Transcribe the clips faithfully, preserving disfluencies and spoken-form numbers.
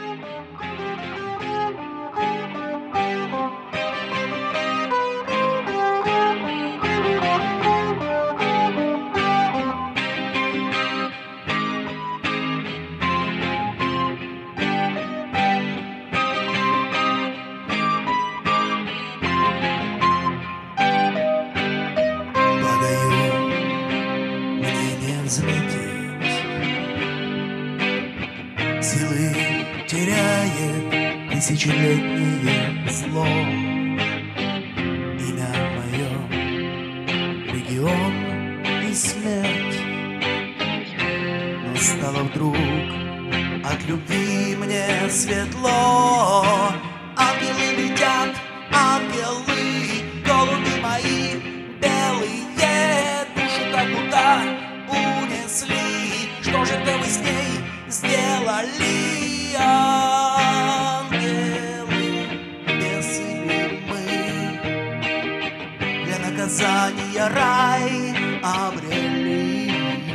Силы теряет тысячелетнее зло. Имя мое — регион и смерть. Но стало вдруг от любви мне светло. Ангелы летят, ангелы, голуби мои белые, душу-то куда унесли? Что же это вы с ней сделали? Ангелы, бесы ли мы? Для наказания рай обрели.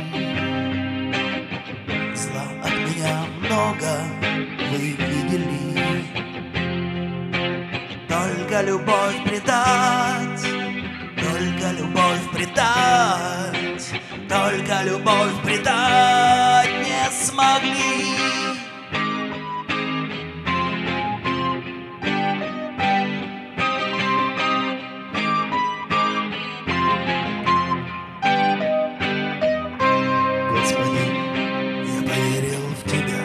Зла от меня много вы видели. Только любовь предать, только любовь предать, только любовь предать не смогли. Господи, я поверил в Тебя.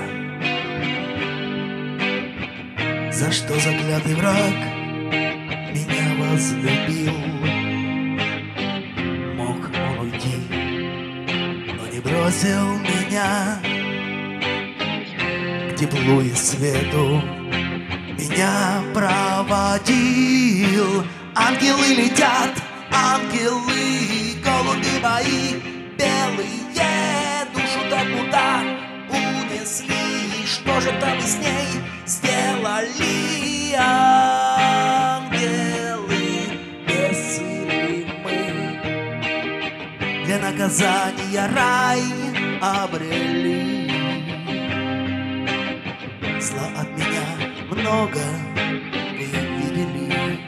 За что заклятый враг меня возлюбил? Мог он уйти, но не бросил меня к теплу и свету. Меня проводил. Ангелы летят, ангелы, голуби мои белые, душу-то куда унесли? Что же там с ней сделали? Ангелы, бесы ли мы? Для наказания рай обрели. Зла от меня много вы видели.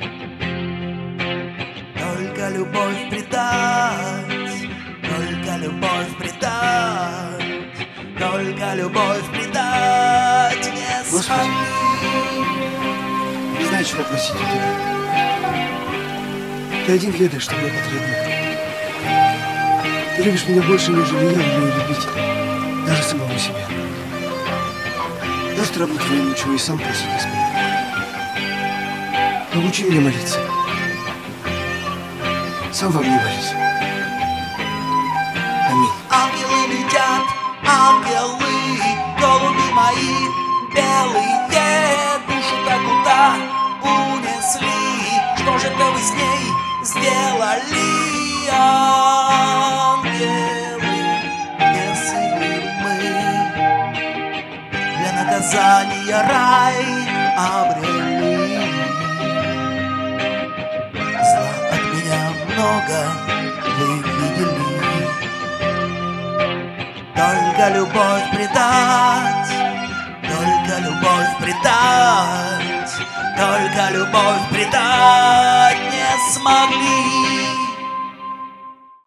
Только любовь предать, только любовь предать, только любовь предать не смогли. Не знаю, чего просить у тебя. Ты один ведаешь, что мне потребно. Ты любишь меня больше, нежели я умею любить даже самого себя. Завтра рабу твоему чего и сам просить не смогу. Научи меня молиться. Сам во мне молись. Аминь. Ангелы летят, ангелы, голуби мои белые, душу-то куда унесли? Что же это вы с ней сделали? Ангелы, бесы ли мы? Для наказания рай обрели. Зла от меня много вы видели. Только любовь предать, только любовь предать, только любовь предать не смогли.